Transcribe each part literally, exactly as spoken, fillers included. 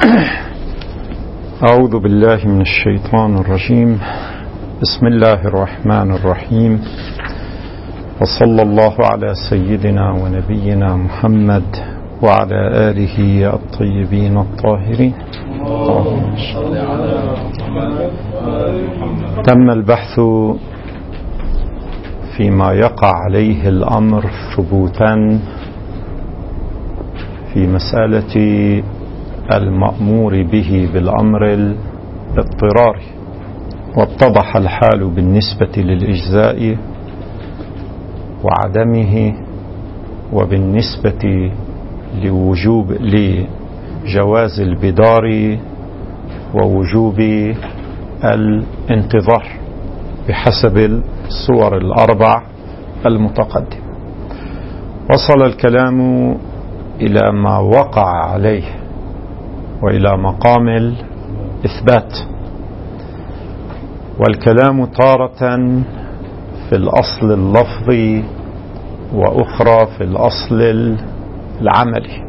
أعوذ بالله من الشيطان الرجيم. بسم الله الرحمن الرحيم، وصلى الله على سيدنا ونبينا محمد وعلى آله الطيبين الطاهرين. تم البحث فيما يقع عليه الأمر ثبوتا في مسألة المأمور به بالأمر الاضطراري، واتضح الحال بالنسبة للإجزاء وعدمه، وبالنسبة لوجوب لجواز البدار ووجوب الانتظار بحسب الصور الأربع المتقدمة. وصل الكلام إلى ما وقع عليه وإلى مقام الإثبات، والكلام تارة في الأصل اللفظي وأخرى في الأصل العملي.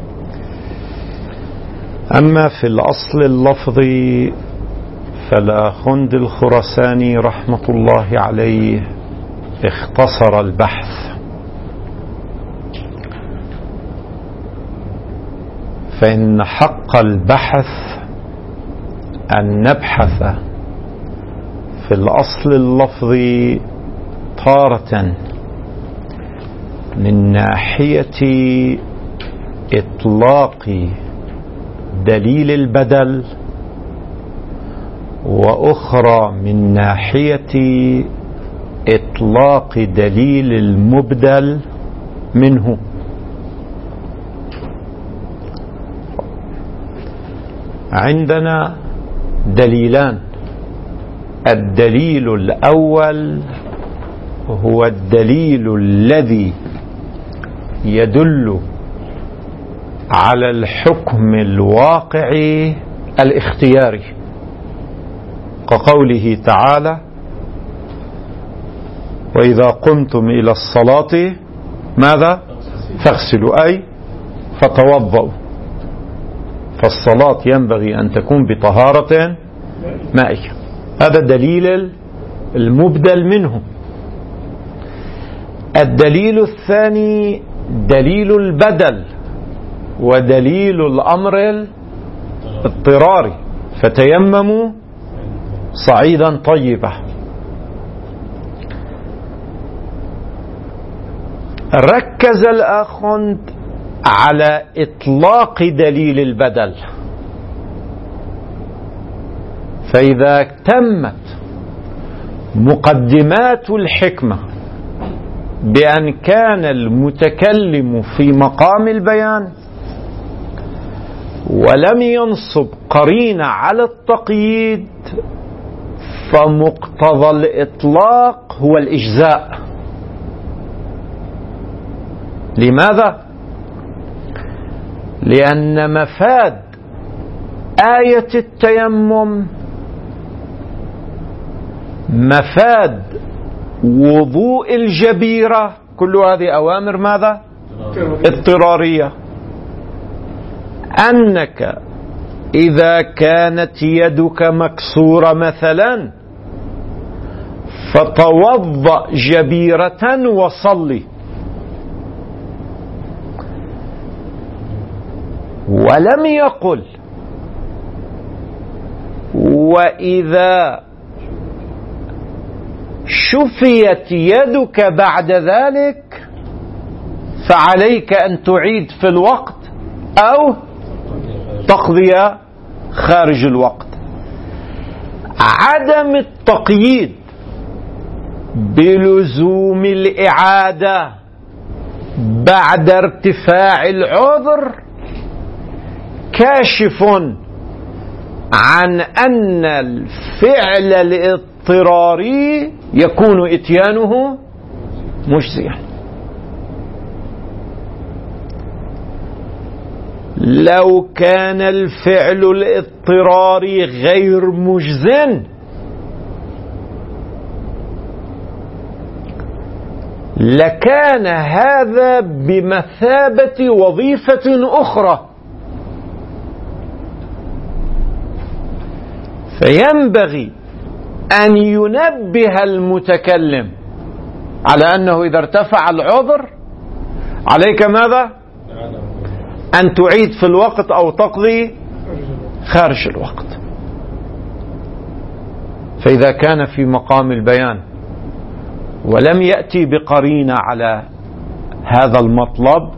أما في الأصل اللفظي فالآخوند الخراساني رحمة الله عليه اختصر البحث، فإن حق البحث أن نبحث في الأصل اللفظي تارة من ناحية إطلاق دليل البدل، وأخرى من ناحية إطلاق دليل المبدل منه. عندنا دليلان. الدليل الأول هو الدليل الذي يدل على الحكم الواقعي الاختياري، كقوله تعالى: وإذا قمتم إلى الصلاة ماذا؟ فاغسلوا، أي فتوضؤوا. فالصلاة ينبغي أن تكون بطهارة مائية. هذا دليل المبدل منه. الدليل الثاني دليل البدل ودليل الأمر الاضطراري، فتيمموا صعيدا طيبا. ركز الآخوند على إطلاق دليل البدل، فإذا تمت مقدمات الحكمة بأن كان المتكلم في مقام البيان ولم ينصب قرينة على التقييد، فمقتضى الإطلاق هو الإجزاء. لماذا؟ لأن مفاد آية التيمم مفاد وضوء الجبيرة، كل هذه أوامر ماذا؟ اضطرارية. أنك إذا كانت يدك مكسورة مثلا فتوضأ جبيرة وصلي، ولم يقل وإذا شفيت يدك بعد ذلك فعليك أن تعيد في الوقت أو تقضي خارج الوقت. عدم التقييد بلزوم الإعادة بعد ارتفاع العذر كاشف عن أن الفعل الاضطراري يكون إتيانه مجزيا. لو كان الفعل الاضطراري غير مجزٍ لكان هذا بمثابة وظيفة أخرى فينبغي أن ينبه المتكلم على أنه إذا ارتفع العذر عليك ماذا؟ أن تعيد في الوقت أو تقضي خارج الوقت. فإذا كان في مقام البيان ولم يأتي بقرينة على هذا المطلب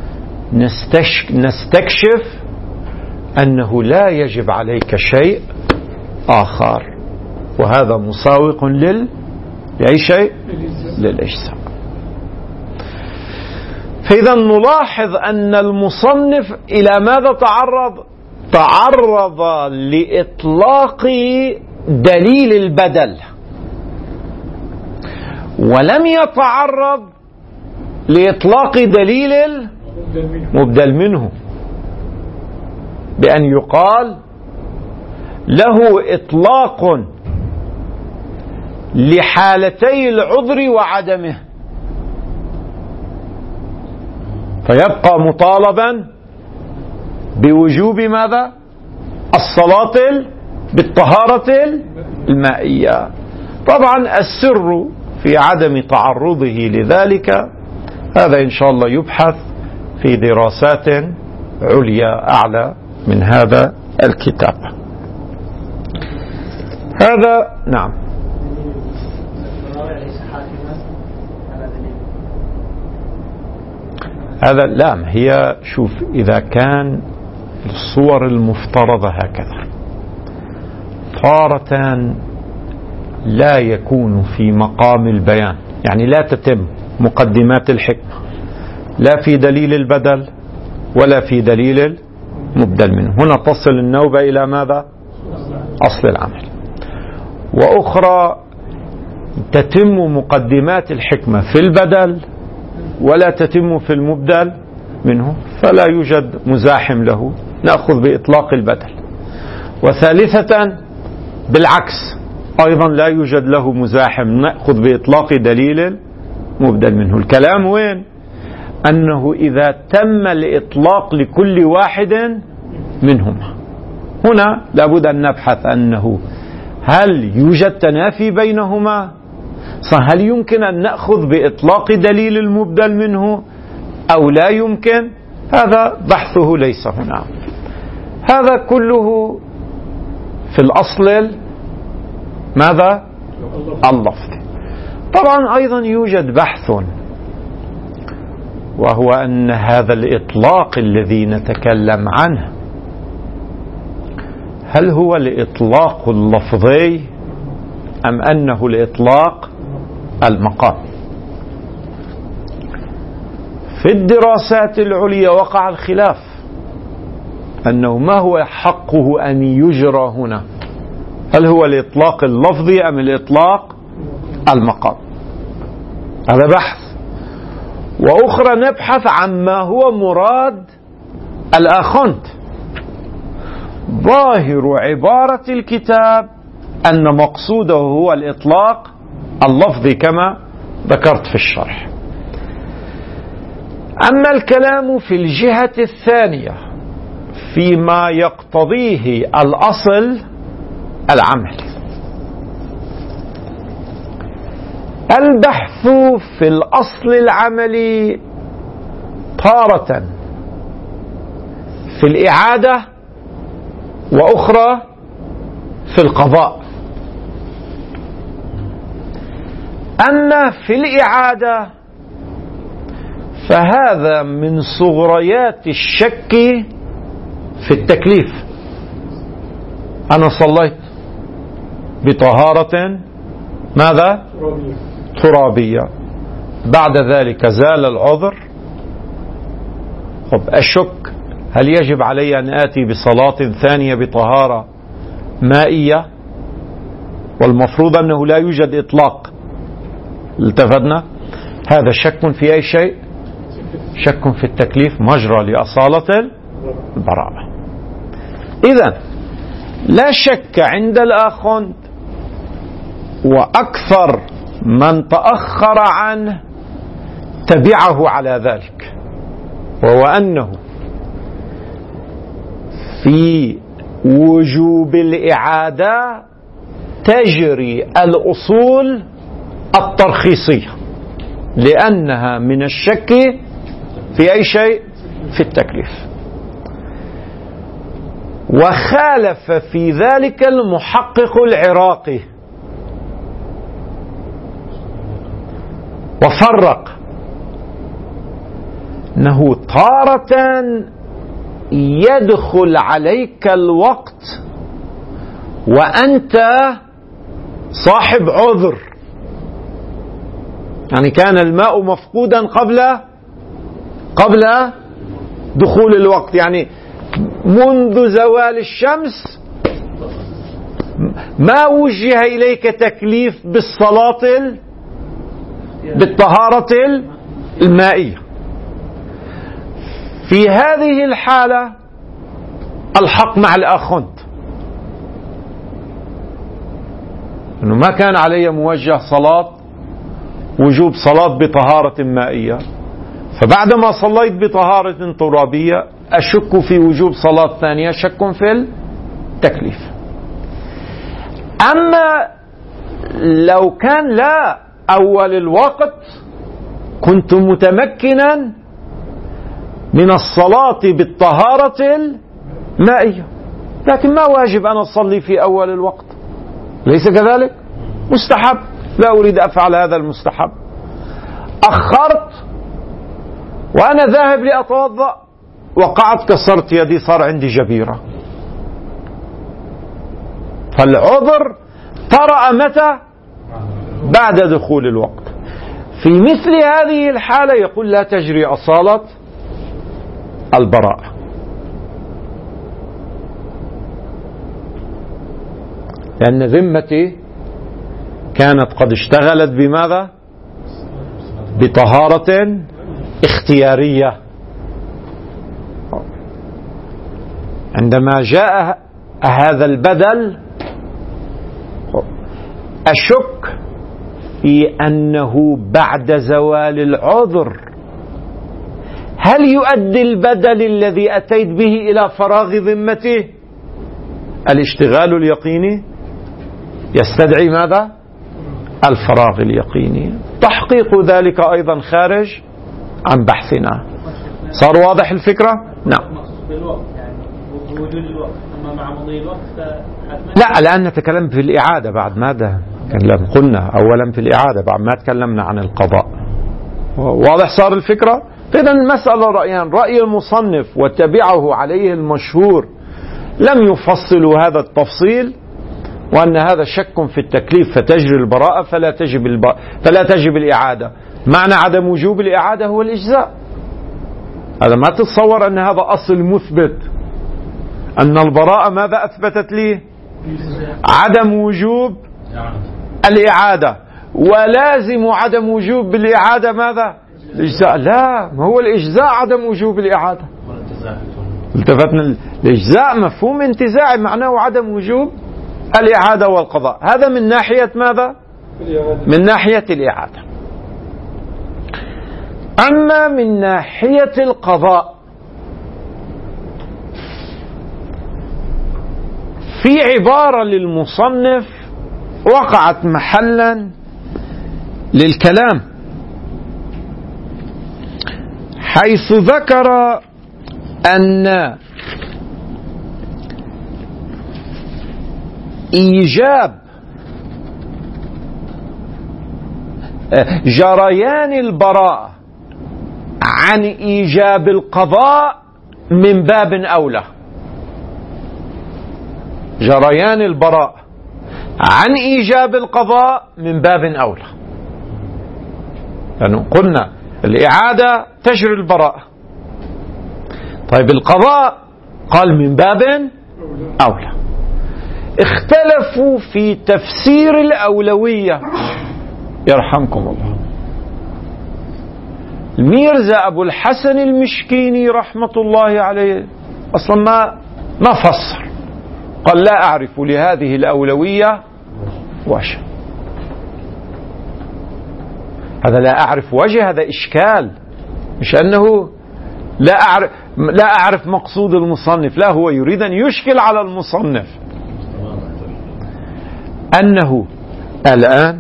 نستكشف أنه لا يجب عليك شيء آخر، وهذا مساوق لل لأي شيء للإجزاء. فإذا نلاحظ أن المصنف إلى ماذا تعرض؟ تعرض لإطلاق دليل البدل، ولم يتعرض لإطلاق دليل المبدل منه، بأن يقال له إطلاق لحالتي العذر وعدمه، فيبقى مطالبا بوجوب ماذا؟ الصلاة بالطهارة المائية. طبعا السر في عدم تعرضه لذلك هذا إن شاء الله يبحث في دراسات عليا أعلى من هذا الكتاب. هذا نعم. هذا لا، هي شوف، إذا كان الصور المفترضة هكذا تارة لا يكون في مقام البيان، يعني لا تتم مقدمات الحكمة لا في دليل البدل ولا في دليل المبدل منه، هنا تصل النوبة إلى ماذا؟ أصل العمل. وأخرى تتم مقدمات الحكمة في البدل ولا تتم في المبدل منه، فلا يوجد مزاحم له، نأخذ بإطلاق البدل. وثالثة بالعكس أيضا لا يوجد له مزاحم، نأخذ بإطلاق دليل مبدل منه. الكلام وين؟ أنه إذا تم الإطلاق لكل واحد منهما، هنا لابد أن نبحث أنه هل يوجد تنافي بينهما؟ هل يمكن أن نأخذ بإطلاق دليل المبدل منه أو لا يمكن؟ هذا بحثه ليس هنا. هذا كله في الأصل ماذا؟ اللفظ. طبعا أيضا يوجد بحث، وهو أن هذا الإطلاق الذي نتكلم عنه هل هو الإطلاق اللفظي أم أنه الإطلاق المقام؟ في الدراسات العليا وقع الخلاف أنه ما هو حقه أن يجرى هنا، هل هو الإطلاق اللفظي أم الإطلاق المقام؟ هذا بحث. وأخرى نبحث عما هو مراد الآخوند. ظاهر عبارة الكتاب أن مقصوده هو الإطلاق اللفظي كما ذكرت في الشرح. أما الكلام في الجهة الثانية فيما يقتضيه الأصل العملي، البحث في الأصل العملي تارة في الإعادة وأخرى في القضاء. أما في الإعادة فهذا من صغريات الشك في التكليف. أنا صليت بطهارة ماذا؟ ترابية، بعد ذلك زال العذر، طب أشك هل يجب علي أن آتي بصلاة ثانية بطهارة مائية؟ والمفروض أنه لا يوجد إطلاق. التفتنا هذا شك في أي شيء؟ شك في التكليف مجرى لأصالة البراءة. إذن لا شك عند الآخوند وأكثر من تأخر عنه تبعه على ذلك، وهو أنه في وجوب الإعادة تجري الأصول الترخيصية، لأنها من الشك في أي شيء في التكليف. وخالف في ذلك المحقق العراقي وفرق أنه تارة يدخل عليك الوقت وأنت صاحب عذر، يعني كان الماء مفقودا قبل قبل دخول الوقت، يعني منذ زوال الشمس ما وجه إليك تكليف بالصلاة بالطهارة المائية. في هذه الحالة الحق مع الآخوند، أنه ما كان علي موجه صلاة وجوب صلاة بطهارة مائية، فبعدما صليت بطهارة ترابية أشك في وجوب صلاة ثانية، شك في التكليف. أما لو كان لا أول الوقت كنت متمكنا من الصلاة بالطهارة المائية، لكن ما واجب أن أصلي في أول الوقت، ليس كذلك؟ مستحب، لا أريد أفعل هذا المستحب، أخرت وأنا ذاهب لأتوضأ وقعت كسرت يدي، صار عندي جبيرة، فالعذر طرأ متى؟ بعد دخول الوقت. في مثل هذه الحالة يقول لا تجري أصالة البراءة، لأن ذمتي كانت قد اشتغلت بماذا؟ بطهارة اختيارية. عندما جاء هذا البدل أشك في أنه بعد زوال العذر هل يؤدي البدل الذي أتيت به إلى فراغ ذمته؟ الاشتغال اليقيني يستدعي ماذا؟ الفراغ اليقيني. تحقيق ذلك أيضا خارج عن بحثنا. صار واضح الفكرة؟ نعم. لا، الآن نتكلم في الإعادة بعد ماذا تكلم، قلنا أولا في الإعادة بعد ما تكلمنا عن القضاء. واضح صار الفكرة؟ إذا المسألة رأيان، رأي المصنف وتبعه عليه المشهور لم يفصلوا هذا التفصيل، وأن هذا شك في التكليف فتجري البراءة فلا تجب الب... فلا تجب الإعادة. معنى عدم وجوب الإعادة هو الإجزاء. هذا ما تتصور أن هذا أصل مثبت، أن البراءة ماذا أثبتت لي؟ عدم وجوب الإعادة، ولازم عدم وجوب الإعادة ماذا؟ الإجزاء. لا، ما هو الإجزاء عدم وجوب الإعادة. التفتنا الإجزاء مفهوم انتزاعي معناه عدم وجوب الإعادة والقضاء. هذا من ناحية ماذا؟ من ناحية الإعادة. أما من ناحية القضاء في عبارة للمصنف وقعت محلا للكلام، حيث ذكر أن إيجاب جريان البراءة عن إيجاب القضاء من باب أولى. جريان البراءة عن إيجاب القضاء من باب أولى، لأنه قلنا الإعادة تجري البراءة، طيب القضاء قال من باب أولى. اختلفوا في تفسير الأولوية يرحمكم الله. الميرزا أبو الحسن المشكيني رحمة الله عليه أصلا ما ما فسر، قال لا أعرف لهذه الأولوية وجه. هذا لا أعرف وجه، هذا إشكال، مش أنه لا أعرف لا أعرف مقصود المصنف، لا، هو يريد أن يشكل على المصنف أنه الآن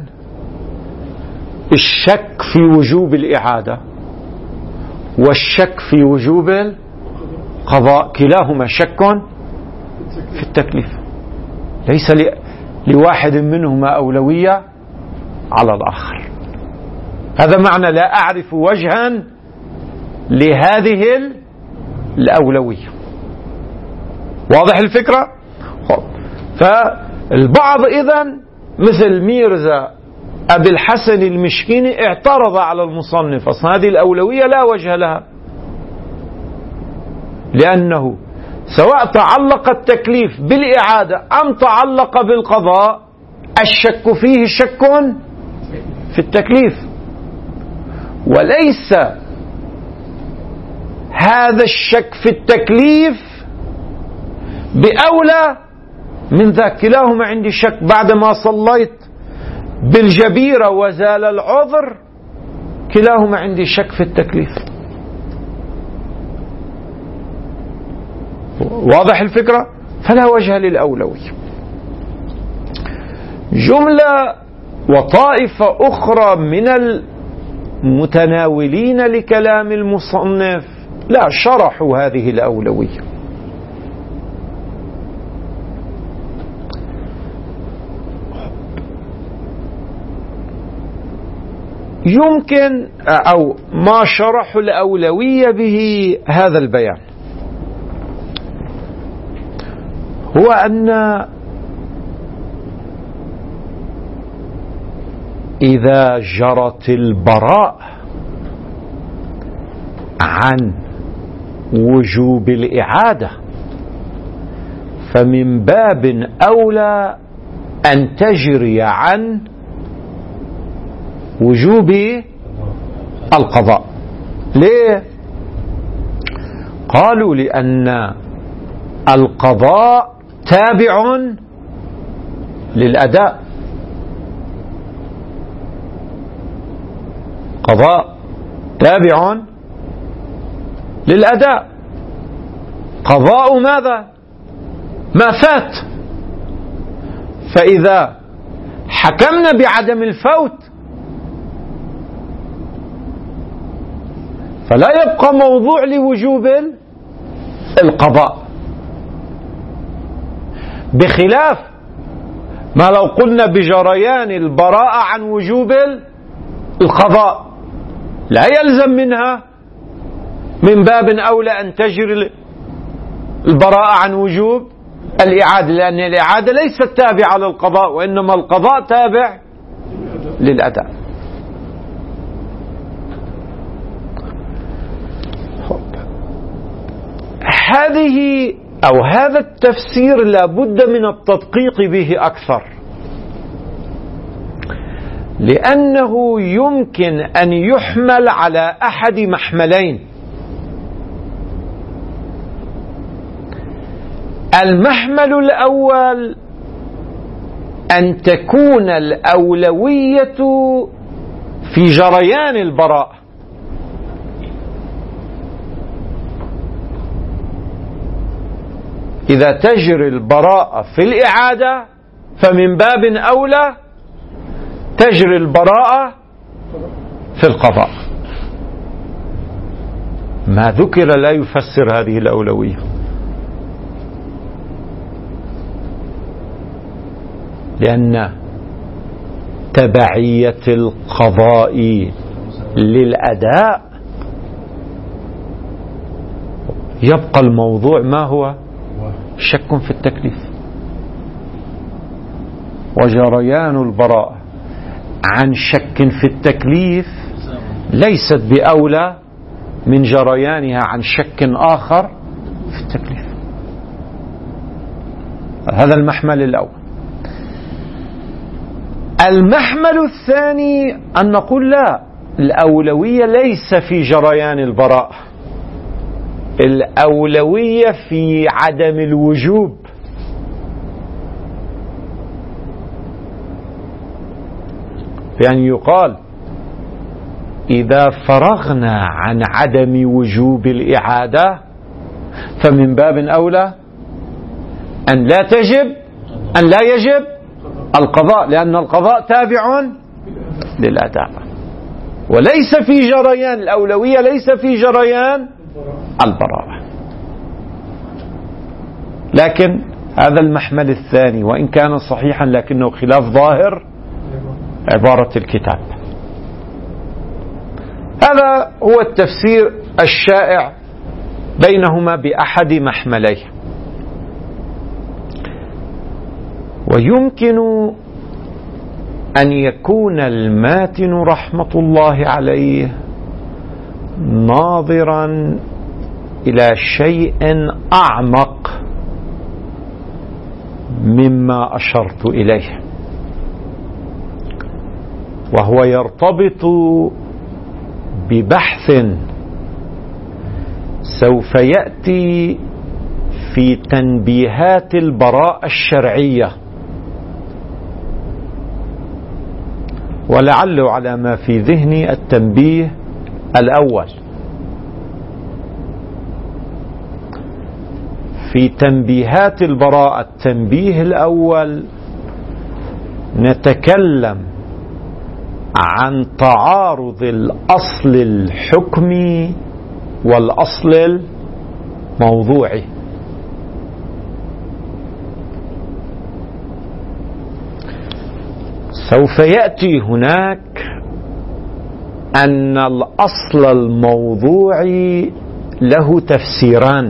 الشك في وجوب الإعادة والشك في وجوب القضاء كلاهما شك في التكليف، ليس لواحد منهما أولوية على الآخر. هذا معنى لا أعرف وجها لهذه الأولوية. واضح الفكرة؟ فالبعض إذن مثل ميرزا أبي الحسن المشكيني اعترض على المصنف، أصلا هذه الأولوية لا وجه لها، لأنه سواء تعلق التكليف بالإعادة أم تعلق بالقضاء الشك فيه شك في التكليف، وليس هذا الشك في التكليف بأولى من ذاك. كلاهما عندي شك بعدما صليت بالجبيرة وزال العذر، كلاهما عندي شك في التكليف. واضح الفكرة؟ فلا وجه للأولوية. جملة وطائفة أخرى من المتناولين لكلام المصنف لا شرحوا هذه الأولوية. يمكن أو ما شرحوا الأولوية به هذا البيان هو أن إذا جرت البراء عن وجوب الإعادة فمن باب أولى أن تجري عن وجوب القضاء. ليه؟ قالوا لأن القضاء تابع للأداء، قضاء تابع للأداء، قضاء ماذا؟ ما فات. فإذا حكمنا بعدم الفوت فلا يبقى موضوع لوجوب القضاء، بخلاف ما لو قلنا بجريان البراءة عن وجوب القضاء لا يلزم منها من باب أولى أن تجري البراءة عن وجوب الإعادة، لأن الإعادة ليست تابعة للقضاء وإنما القضاء تابع للأداء. هذه أو هذا التفسير لا بد من التدقيق به أكثر، لأنه يمكن أن يحمل على أحد محملين. المحمل الأول أن تكون الأولوية في جريان البراءة، إذا تجري البراءة في الإعادة فمن باب أولى تجري البراءة في القضاء. ما ذكر لا يفسر هذه الأولوية، لأن تبعية القضاء للأداء يبقى الموضوع ما هو؟ شك في التكليف. وجريان البراءة عن شك في التكليف ليست بأولى من جريانها عن شك آخر في التكليف. هذا المحمل الأول. المحمل الثاني أن نقول لا، الأولوية ليس في جريان البراءة، الأولوية في عدم الوجوب. يعني يقال إذا فرغنا عن عدم وجوب الإعادة فمن باب أولى أن لا تجب أن لا يجب القضاء، لأن القضاء تابع للأداء، وليس في جريان الأولوية، ليس في جريان البراءة. لكن هذا المحمل الثاني وإن كان صحيحا لكنه خلاف ظاهر عبارة الكتاب. هذا هو التفسير الشائع بينهما بأحد محمليه. ويمكن أن يكون الماتن رحمة الله عليه ناظرا إلى شيء أعمق مما أشرت إليه، وهو يرتبط ببحث سوف يأتي في تنبيهات البراءة الشرعية، ولعل على ما في ذهني التنبيه الأول. في تنبيهات البراءة التنبيه الأول نتكلم عن تعارض الأصل الحكمي والأصل الموضوعي. سوف يأتي هناك أن الأصل الموضوعي له تفسيران.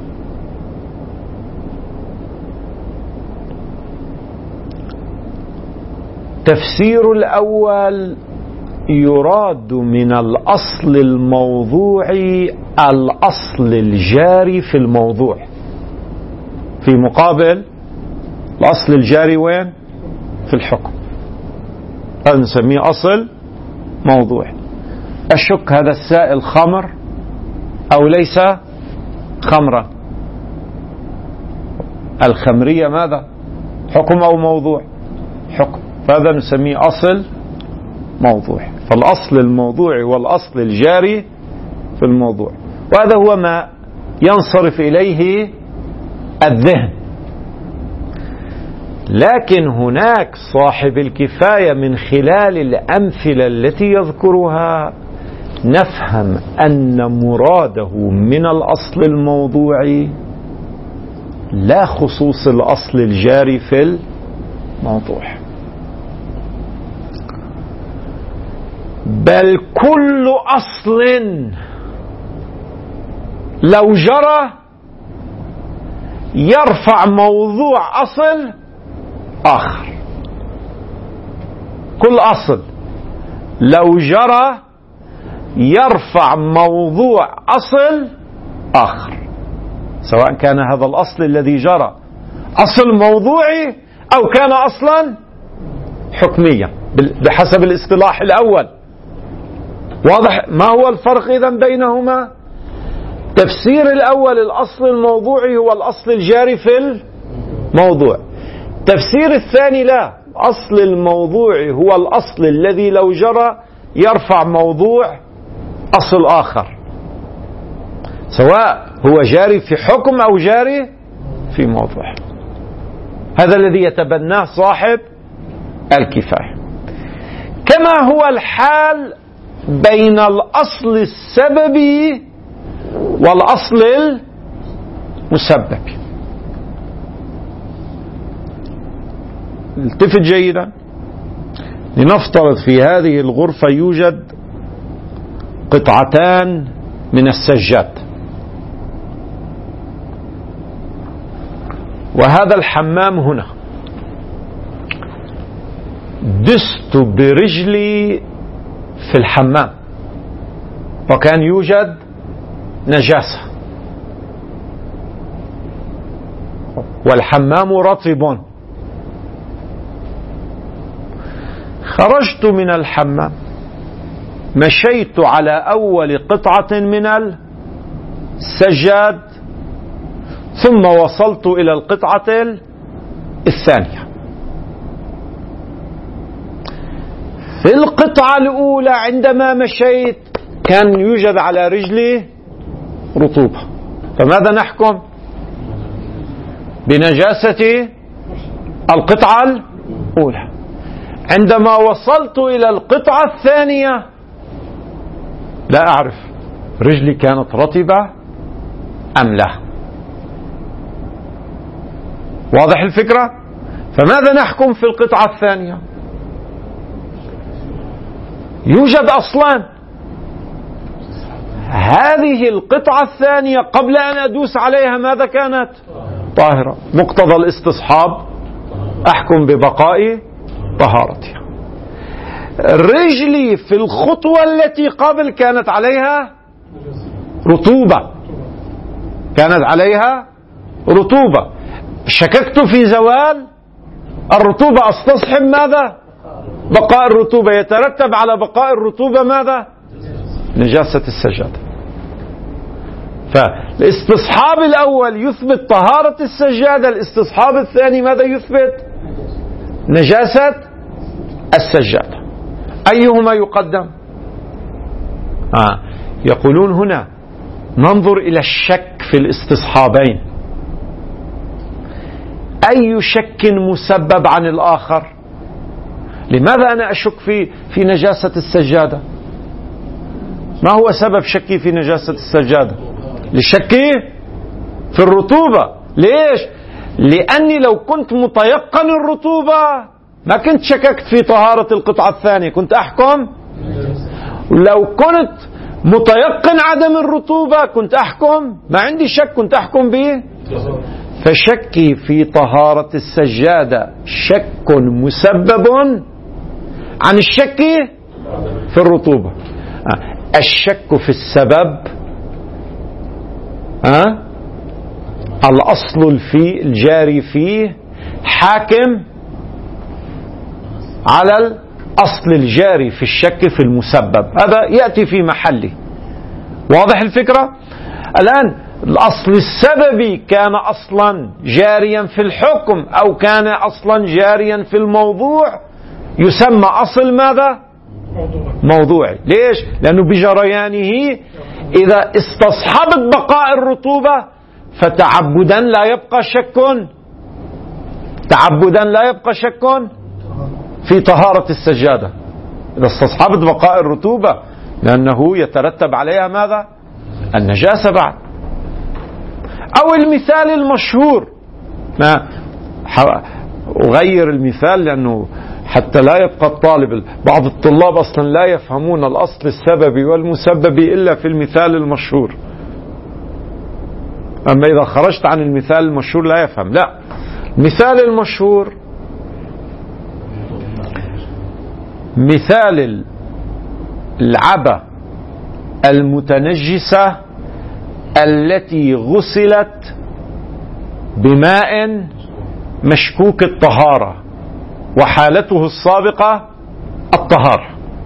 التفسير الأول يراد من الأصل الموضوعي الأصل الجاري في الموضوع، في مقابل الأصل الجاري وين؟ في الحكم. هذا نسميه أصل موضوعي. أشك هذا السائل خمر أو ليس خمرا؟ الخمرية ماذا؟ حكم أو موضوع؟ حكم. فهذا نسميه أصل موضوع. فالأصل الموضوعي والأصل الجاري في الموضوع، وهذا هو ما ينصرف إليه الذهن. لكن هناك صاحب الكفاية من خلال الأمثلة التي يذكرها نفهم أن مراده من الأصل الموضوعي لا خصوص الأصل الجاري في الموضوع، بل كل أصل لو جرى يرفع موضوع أصل آخر. كل أصل لو جرى يرفع موضوع أصل آخر، سواء كان هذا الأصل الذي جرى أصل موضوعي أو كان أصلا حكميا بحسب الاصطلاح الأول. واضح ما هو الفرق إذن بينهما؟ تفسير الأول الأصل الموضوعي هو الأصل الجاري في الموضوع. تفسير الثاني لا، الأصل الموضوعي هو الأصل الذي لو جرى يرفع موضوع أصل آخر، سواء هو جاري في حكم أو جاري في موضوع. هذا الذي يتبناه صاحب الكفاية. كما هو الحال بين الأصل السببي والأصل المسبب. التفت جيدا. لنفترض في هذه الغرفة يوجد قطعتان من السجاد، وهذا الحمام هنا. دست برجلي في الحمام وكان يوجد نجاسة، والحمام رطب. خرجت من الحمام، مشيت على أول قطعة من السجاد، ثم وصلت إلى القطعة الثانية. في القطعة الأولى عندما مشيت كان يوجد على رجلي رطوبة، فماذا نحكم؟ بنجاسة القطعة الأولى. عندما وصلت إلى القطعة الثانية لا أعرف رجلي كانت رطبة أم لا. واضح الفكرة؟ فماذا نحكم في القطعة الثانية؟ يوجد أصلان. هذه القطعة الثانية قبل أن أدوس عليها ماذا كانت؟ طاهرة. مقتضى الاستصحاب أحكم ببقاء طهارتها. رجلي في الخطوة التي قبل كانت عليها رطوبة، كانت عليها رطوبة، شككت في زوال الرطوبة، استصحب ماذا؟ بقاء الرطوبة. يترتب على بقاء الرطوبة ماذا؟ نجاسة السجادة. فالاستصحاب الأول يثبت طهارة السجادة، الاستصحاب الثاني ماذا يثبت؟ نجاسة السجادة. أيهما يقدم؟ آه. يقولون هنا ننظر إلى الشك في الاستصحابين، أي شك مسبب عن الآخر؟ لماذا أنا أشك في في نجاسة السجادة؟ ما هو سبب شكي في نجاسة السجادة؟ لشكي في الرطوبة. ليش؟ لأني لو كنت متيقن الرطوبة ما كنت شككت في طهارة القطعة الثانية، كنت أحكم. لو كنت متيقن عدم الرطوبة كنت أحكم، ما عندي شك كنت أحكم به. فشكي في طهارة السجادة شك مسبب عن الشك في الرطوبة. الشك في السبب أه؟ الأصل الفي الجاري فيه حاكم على الأصل الجاري في الشك في المسبب، هذا يأتي في محله. واضح الفكرة؟ الآن الأصل السببي كان أصلا جاريا في الحكم أو كان أصلا جاريا في الموضوع يسمى أصل ماذا؟ موضوعي. ليش؟ لأنه بجريانه إذا استصحبت بقاء الرطوبة فتعبدا لا يبقى شك، تعبدا لا يبقى شك في طهارة السجادة إذا استصحبت بقاء الرطوبة، لأنه يترتب عليها ماذا؟ النجاسة بعد. أو المثال المشهور، ما أغير المثال لأنه حتى لا يبقى الطالب، بعض الطلاب أصلا لا يفهمون الأصل السببي والمسببي إلا في المثال المشهور، أما إذا خرجت عن المثال المشهور لا يفهم. لا، المثال المشهور مثال العبة المتنجسة التي غسلت بماء مشكوك الطهارة وحالته السابقة الطهارة.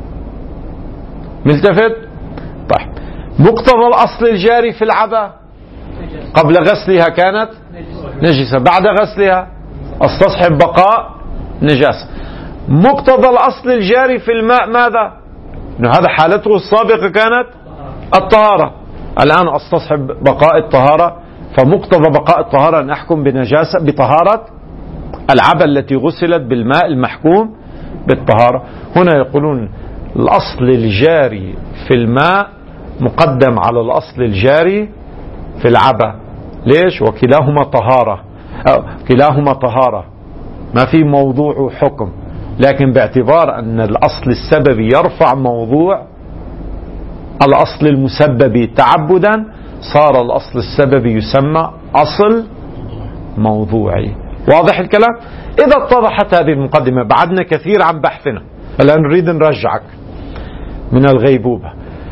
ملتفت؟ طيب، مقتضى الأصل الجاري في العبة قبل غسلها كانت نجسة، بعد غسلها استصحب بقاء نجاسة. مقتضى الأصل الجاري في الماء ماذا؟ إنه هذا حالته السابقة كانت الطهارة، الآن استصحب بقاء الطهارة، فمقتضى بقاء الطهارة أن أحكم بنجاسة بطهارة العبة التي غسلت بالماء المحكوم بالطهارة. هنا يقولون الأصل الجاري في الماء مقدم على الأصل الجاري في العبة. ليش؟ وكلاهما طهارة، أو كلاهما طهارة، ما في موضوع حكم، لكن باعتبار أن الأصل السببي يرفع موضوع الأصل المسببي تعبدا، صار الأصل السببي يسمى أصل موضوعي. واضح الكلام؟ إذا اتضحت هذه المقدمة، بعدنا كثير عن بحثنا، الآن نريد نرجعك من الغيبوبة.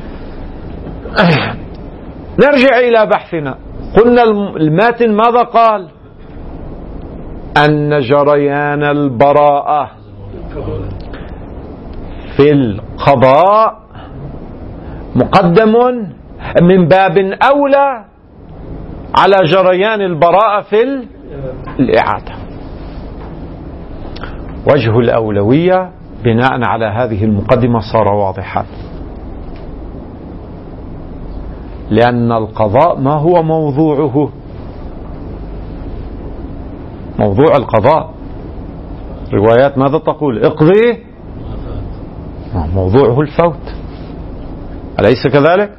نرجع إلى بحثنا. قلنا الماتن ماذا قال؟ أن جريان البراءة في القضاء مقدم من باب أولى على جريان البراءة في الإعادة. وجه الأولوية بناء على هذه المقدمة صار واضحا. لأن القضاء ما هو موضوعه؟ موضوع القضاء روايات ماذا تقول؟ اقضي، موضوعه الفوت، أليس كذلك؟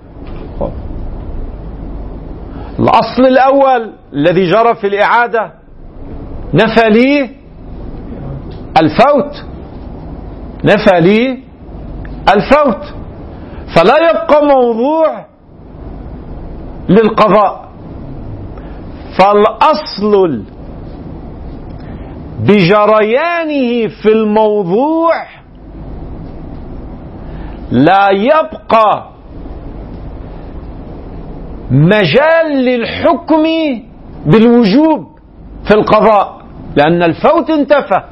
الأصل الأول الذي جرى في الإعادة نفى لي الفوت، نفى لي الفوت، فلا يبقى موضوع للقضاء. فالأصل بجريانه في الموضوع لا يبقى مجال للحكم بالوجوب في القضاء، لأن الفوت انتفى.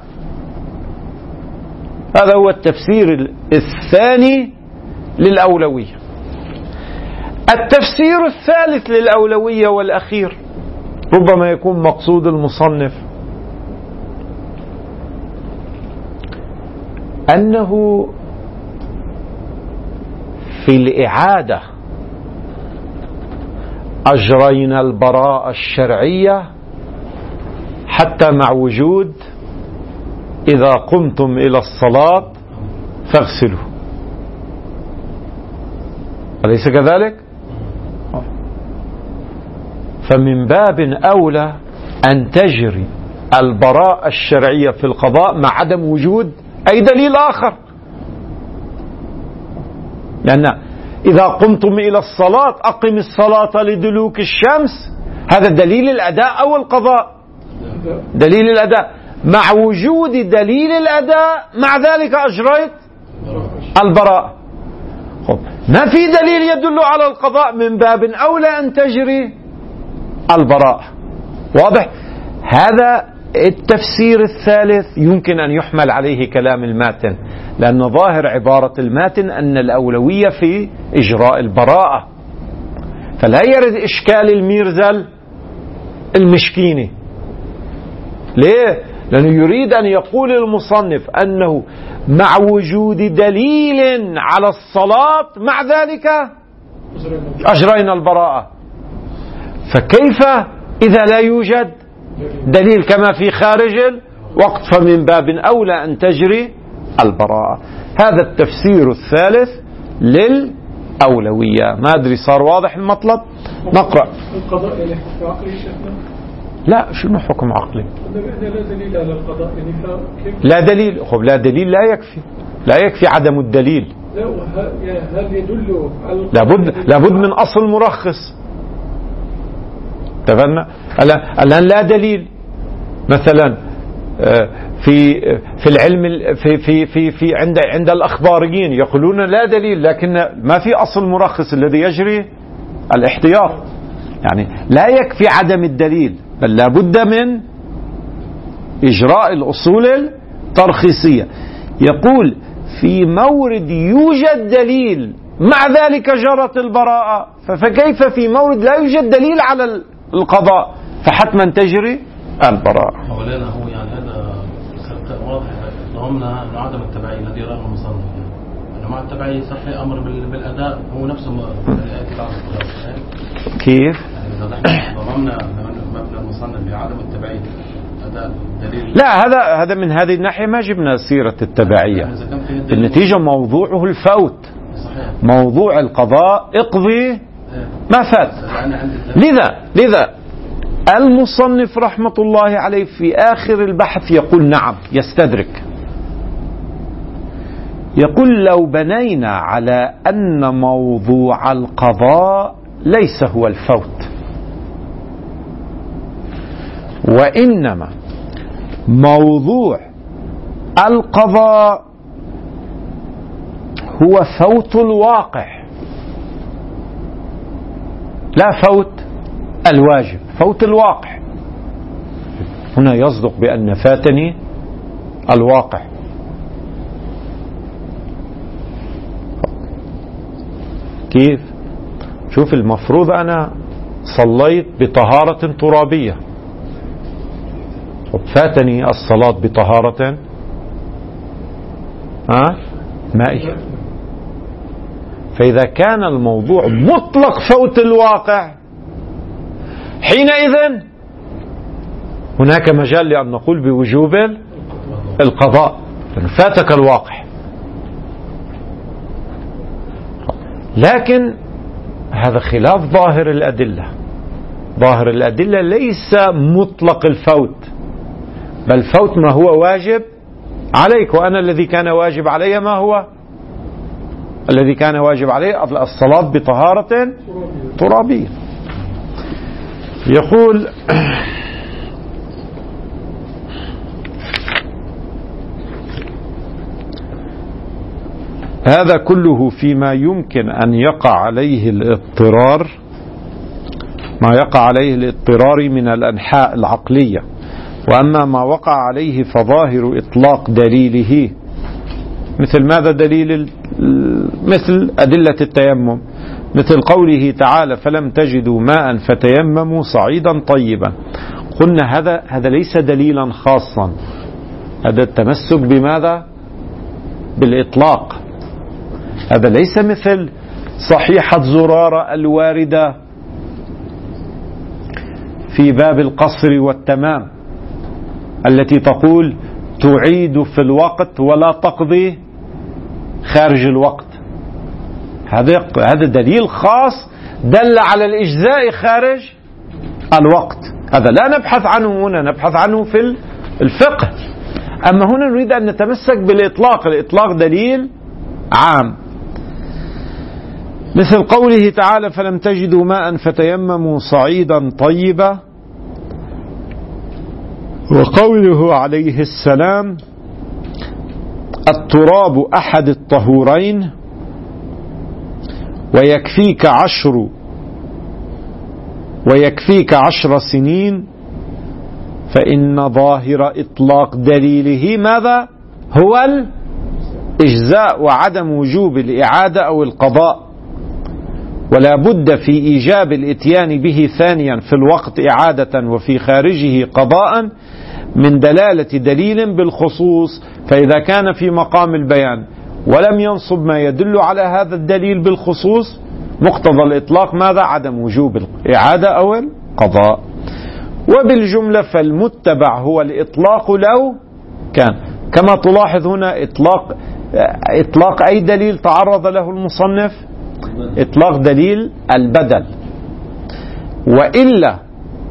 هذا هو التفسير الثاني للأولوية. التفسير الثالث للأولوية والأخير ربما يكون مقصود المصنف، أنه في الإعادة أجرينا البراءة الشرعية حتى مع وجود إذا قمتم إلى الصلاة فاغسلوا، أليس كذلك؟ فمن باب أولى أن تجري البراءة الشرعية في القضاء مع عدم وجود أي دليل آخر، لأن إذا قمتم إلى الصلاة أقم الصلاة لدلوك الشمس، هذا دليل الأداء أو القضاء؟ دليل الأداء. مع وجود دليل الأداء مع ذلك أجريت البراءة. ما في دليل يدل على القضاء، من باب أولى أن تجري البراءة. واضح؟ هذا التفسير الثالث يمكن أن يحمل عليه كلام الماتن، لأن ظاهر عبارة الماتن أن الأولوية في إجراء البراءة، فلا يرد إشكال الميرزل المشكيني. ليه؟ لأنه يريد أن يقول المصنف أنه مع وجود دليل على الصلاة مع ذلك أجرينا البراءة، فكيف إذا لا يوجد دليل كما في خارج الوقت؟ فمن باب أولى أن تجري البراءة. هذا التفسير الثالث للأولوية. ما أدري صار واضح المطلب؟ نقرأ. القضاء يعني حكم عقلي شيخنا؟ لا، شنو حكم عقلي؟ لا دليل على القضاء يعني كيف؟ لا دليل، خب لا دليل لا يكفي، لا يكفي عدم الدليل. لا، هل يدل على لابد لابد من أصل مرخص. تفهمنا؟ الآن لا دليل، مثلا في في العلم في في في في عند عند الأخباريين يقولون لا دليل، لكن ما في أصل مرخص الذي يجري الاحتياط. يعني لا يكفي عدم الدليل، بل لابد من إجراء الأصول الترخيصية. يقول في مورد يوجد دليل مع ذلك جرت البراءة، فكيف في مورد لا يوجد دليل على القضاء فحتما تجري البراءة؟ مولانا هو يعني هذا واضح ضمنا عدم التبعية الذي راه المصنف، أنه مع التبعية صحيح أمر بالأداء هو نفسه كيف؟ يعني ضمنا مبنى المصنف بعدم التبعية أداء دليل. لا، هذا هذا من هذه الناحية ما جبنا سيرة التبعية. النتيجة موضوعه الفوت، صحيح. موضوع القضاء اقضي ما فات. لذا لذا المصنف رحمة الله عليه في آخر البحث يقول نعم يستدرك، يقول لو بنينا على أن موضوع القضاء ليس هو الفوت، وإنما موضوع القضاء هو فوت الواقع لا فوت الواجب، فوت الواقع. هنا يصدق بأن فاتني الواقع. كيف؟ شوف، المفروض أنا صليت بطهارة ترابية، فاتني الصلاة بطهارة ها مائية، فإذا كان الموضوع مطلق فوت الواقع حينئذ هناك مجال لأن نقول بوجوب القضاء، فاتك الواقع. لكن هذا خلاف ظاهر الأدلة. ظاهر الأدلة ليس مطلق الفوت، بل فوت ما هو واجب عليك. وأنا الذي كان واجب علي ما هو؟ الذي كان واجب عليه الصلاة بطهارة ترابية. يقول هذا كله فيما يمكن أن يقع عليه الاضطرار، ما يقع عليه الاضطرار من الأنحاء العقلية. وأما ما وقع عليه فظاهر إطلاق دليله، مثل ماذا دليل؟ مثل أدلة التيمم، مثل قوله تعالى فلم تجدوا ماء فتيمموا صعيدا طيبا. قلنا هذا هذا ليس دليلا خاصا، هذا التمسك بماذا؟ بالإطلاق. هذا ليس مثل صحيحة زرارة الواردة في باب القصر والتمام التي تقول تعيد في الوقت ولا تقضي خارج الوقت. هذا هذا دليل خاص دل على الإجزاء خارج الوقت. هذا لا نبحث عنه هنا، نبحث عنه في الفقه. أما هنا نريد أن نتمسك بالإطلاق. الإطلاق دليل عام، مثل قوله تعالى فلم تجدوا ماء فتيمموا صعيدا طيبا، وقوله عليه السلام التراب أحد الطهورين ويكفيك عشر ويكفيك عشر سنين، فإن ظاهر إطلاق دليله ماذا؟ هو الإجزاء وعدم وجوب الإعادة أو القضاء، ولا بد في إيجاب الإتيان به ثانيا في الوقت إعادة وفي خارجه قضاء من دلالة دليل بالخصوص. فإذا كان في مقام البيان ولم ينصب ما يدل على هذا الدليل بالخصوص، مقتضى الإطلاق ماذا؟ عدم وجوب الإعادة أو القضاء. وبالجملة فالمتبع هو الإطلاق لو كان، كما تلاحظ هنا إطلاق إطلاق أي دليل تعرض له المصنف؟ إطلاق دليل البدل. وإلا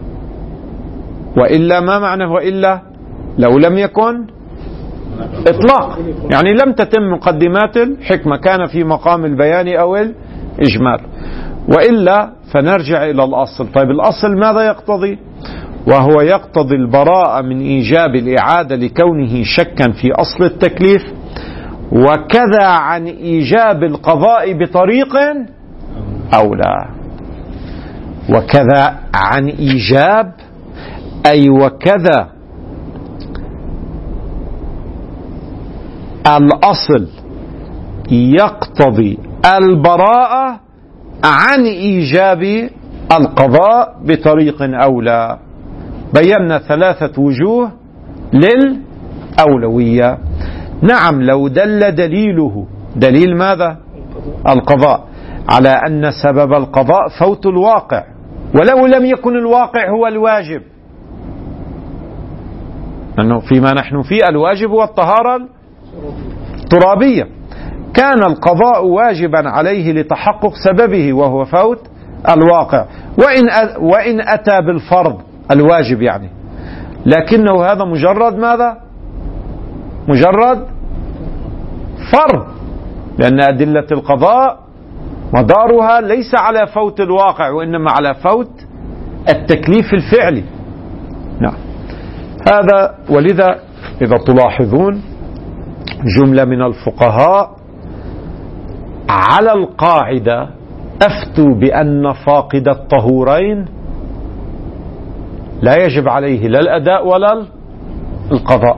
وإلا ما معنى وإلا؟ لو لم يكن إطلاق، يعني لم تتم مقدمات الحكمة، كان في مقام البيان أو الإجمال. وإلا فنرجع إلى الأصل. طيب الأصل ماذا يقتضي؟ وهو يقتضي البراءة من إيجاب الإعادة لكونه شكا في أصل التكليف، وكذا عن إيجاب القضاء بطريق أولى. وكذا عن إيجاب أي وكذا الأصل يقتضي البراءة عن إيجاب القضاء بطريق أولى. بينا ثلاثة وجوه للأولوية. نعم، لو دل دليله دليل ماذا؟ القضاء، على أن سبب القضاء فوت الواقع، ولو لم يكن الواقع هو الواجب، لأنه فيما نحن فيه الواجب هو الطهارة الترابية، كان القضاء واجبا عليه لتحقق سببه وهو فوت الواقع، وإن وإن أتى بالفرض الواجب يعني، لكنه هذا مجرد ماذا؟ مجرد فرض، لأن أدلة القضاء مدارها ليس على فوت الواقع وإنما على فوت التكليف الفعلي. نعم، هذا. ولذا إذا تلاحظون جملة من الفقهاء على القاعدة أفتوا بأن فاقد الطهورين لا يجب عليه لا الأداء ولا القضاء.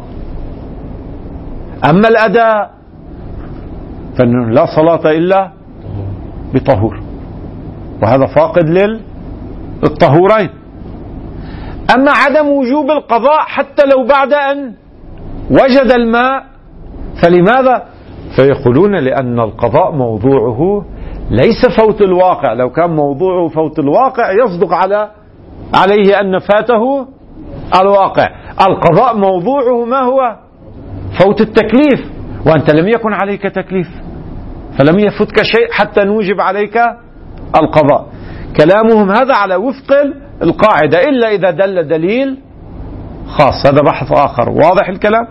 أما الأداء فإنه لا صلاة إلا بطهور، وهذا فاقد للطهورين. أما عدم وجوب القضاء حتى لو بعد أن وجد الماء، فلماذا؟ فيقولون لأن القضاء موضوعه ليس فوت الواقع. لو كان موضوعه فوت الواقع يصدق على عليه أن فاته الواقع. القضاء موضوعه ما هو؟ فوت التكليف، وأنت لم يكن عليك تكليف فلم يفتك شيء حتى نوجب عليك القضاء. كلامهم هذا على وفق القاعدة إلا إذا دل دليل خاص، هذا بحث آخر. واضح الكلام؟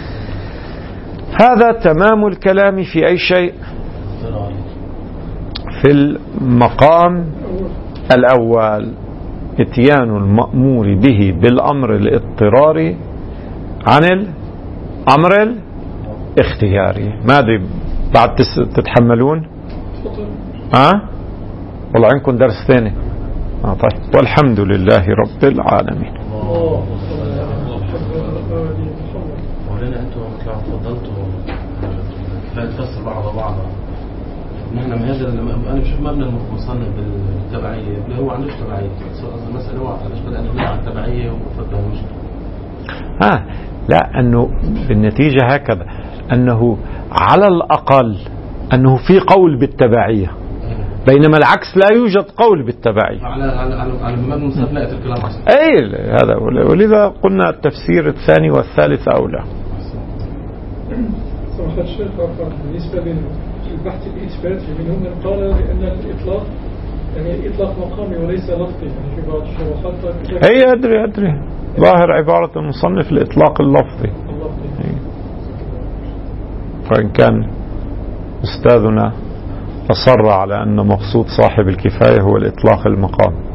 هذا تمام الكلام في أي شيء؟ في المقام الأول، اتيان المأمور به بالأمر الاضطراري عن الأمر الاختياري. ماذا بعد تتحملون؟ ها أه؟ والله عندكم درس ثاني. آه طيب. والحمد لله رب العالمين. ولنا أنتم مثل فضلتوا كفاية تفسر بعض بعض. نحن ما هذا أنا بشوف مبنى المصنف بالتبعية اللي هو عندوش تبعية. المسألة واحدة، ليش بدأ نبني على التبعية وفتها المشكلة؟ آه لا، أنه بالنتيجة هكذا، أنه على الأقل أنه في قول بالتبعية، بينما العكس لا يوجد قول بالتبعية. على على على على مبنى المصنف لا يأتي الكلام عشان. أي هذا، ولذا قلنا التفسير الثاني والثالث أولى. صراحة الشيخ بالنسبة للبحث الإثباتي منهم من قال بأن الإطلاق يعني إطلاق مقامي وليس لفظي، يعني في بعض الشروحات. أي أدري أدري ظاهر عبارة المصنف الإطلاق اللفظي. وإن كان أستاذنا أصر على أن مقصود صاحب الكفاية هو الإطلاق المقام.